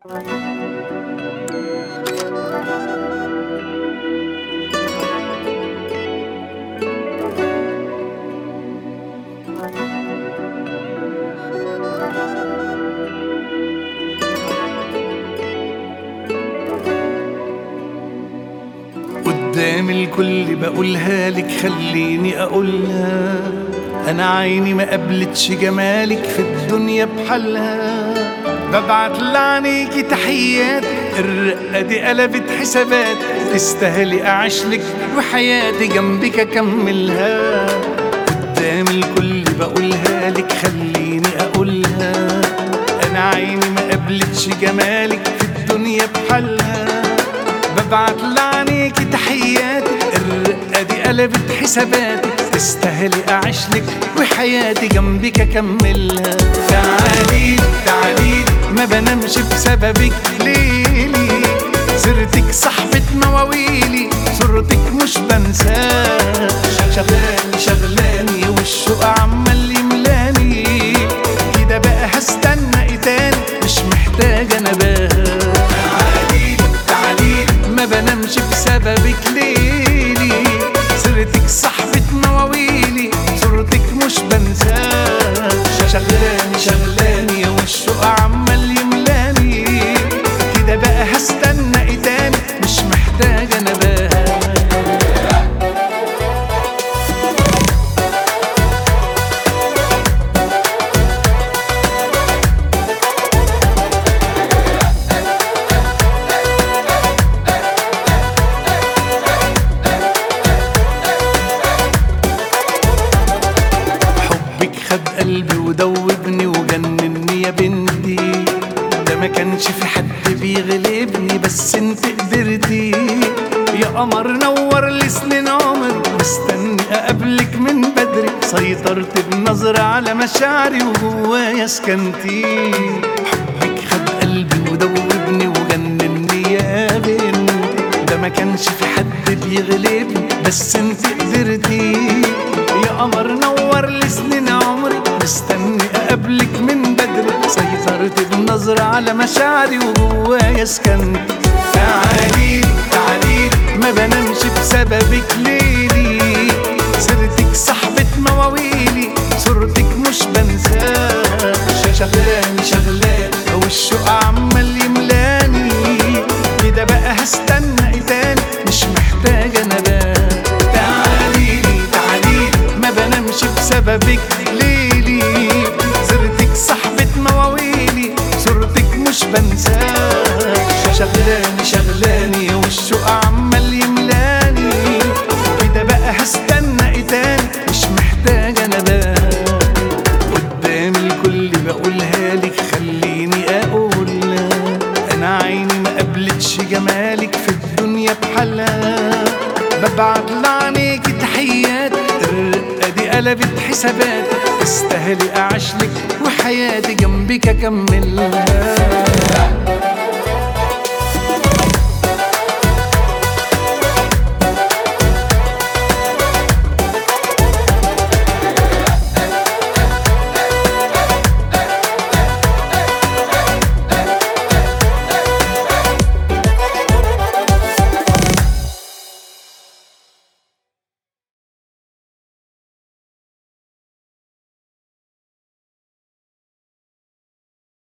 قدام الكل بقولها لك، خليني اقولها، انا عيني ما قبلتش جمالك في الدنيا بحالها. ببعت لعنيكي تحيات، الرقة دي قلبت حسابات، تستاهلي اعيشلك وحياتي جنبك اكملها. قدام الكل بقولها لك، خليني اقولها، انا عيني ما قبلتش جمالك في الدنيا بحالها. ببعت لعنيكي تحيات، الرقة دي قلبت حساباتي، تستاهلي اعيشلك وحياتي جنبك اكملها. تعالي تعالي ما بنامش بسببك ليلي، سيرتك صاحبة مواويلي، صورتك مش بنساها. شغلاني شغلاني والشوق عمال يملاني، كده بقى هستنى ايه تاني، مش محتاجة نباها. ما بنامش بسببك ليلي، سيرتك صاحبة مواويلي، صورتك مش بنساها. شغلاني شغلاني والشوق عمال يملاني، كده بقى هستنى ايه تاني، مش محتاجة نباها. خد قلبي ودوبني وجنني يا بنتي، ده ما كانش في حد بيغلبني بس انت قدرتي. يا قمر نور لي سنين عمر، مستني اقابلك من بدري، سيطرت بنظرة على مشاعري وجوايا سكنتي. حبك خد قلبي ودوبني وجنني يا بنتي، ده ما كانش في حد بيغلبني بس انت قدرتي. يا قمر نور لي سنين عمري، مستني اقابلك من بدري، سيطرت بنظرة على مشاعري وجوايا سكنت. تعالي تعالي ما بنامش بسببك ليلي، سيرتك صاحبة مواويلي، صورتك مش بنساها. شغلاني شغلاني والشوق عمال يملاني، كده بقى هستنى ايه تاني، مش محتاجة نباها. بسببك ليلي، سيرتك صاحبة مواويلي، صورتك مش بنساها. شغلاني شغلاني والشوق عمال يملاني، كده بقى هستنى ايه تاني، مش محتاجة نباها. قدام الكل بقولها لك، خليني اقولها، انا عيني ما قبلتش جمالك في الدنيا بحالها. ببعت لعنيكي تحيات، الرقة دي قلبت حسابات، تستاهلي اعيشلك وحياتي جنبك اكملها.